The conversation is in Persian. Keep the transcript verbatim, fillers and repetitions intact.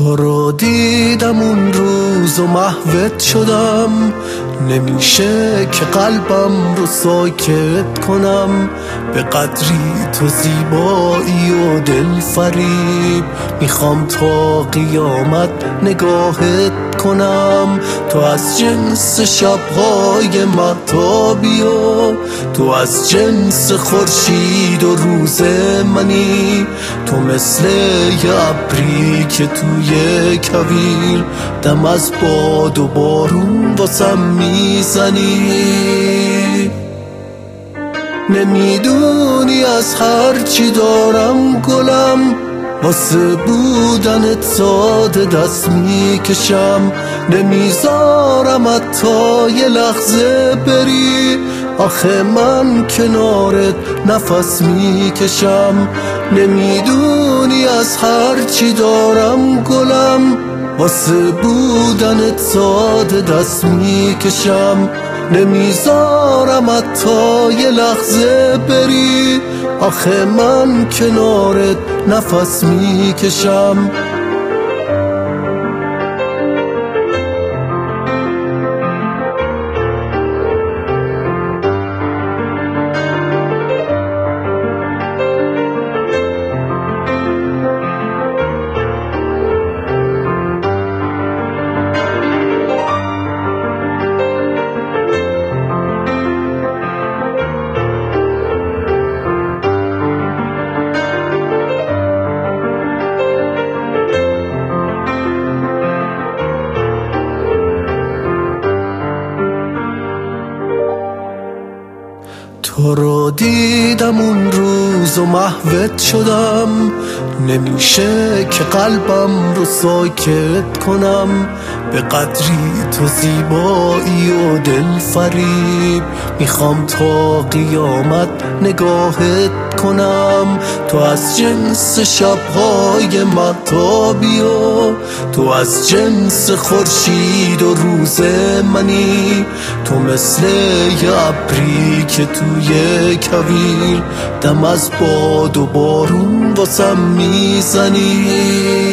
تو رو دیدم اون روز و محوت شدم، نمیشه که قلبم رو ساکت کنم. به قدری تو زیبایی و دل فریب، میخوام تا قیامت نگاهت کنم. تو از جنس شبهای مهتابی و تو از جنس خورشید و روز منی. تو مثل یه ابری که توی کویر دم از باد و بارون واسم میزنی. نمیدونی از هر چی دارم گلم، واسه بودنت ساده دست میکشم. نمیذارم حتی یه لحظه بری، آخه من کنارت نفس میکشم. نمیدونی از هر چی دارم گلم، واسه بودنت ساده دست میکشم. نمیذارم حتی یه لحظه بری، آخه من کنارت نفس میکشم. تو رو دیدم اون روز و محوت شدم، نمیشه که قلبم رو ساکت کنم. به قدری تو زیبایی و دل فریب، میخوام تا قیامت نگاهت کنم. تو از جنس شبهای مهتابی و تو از جنس خورشید و روز منی. تو مثل یه ابری که توی کویر دم از باد و بارون واسم میزنی.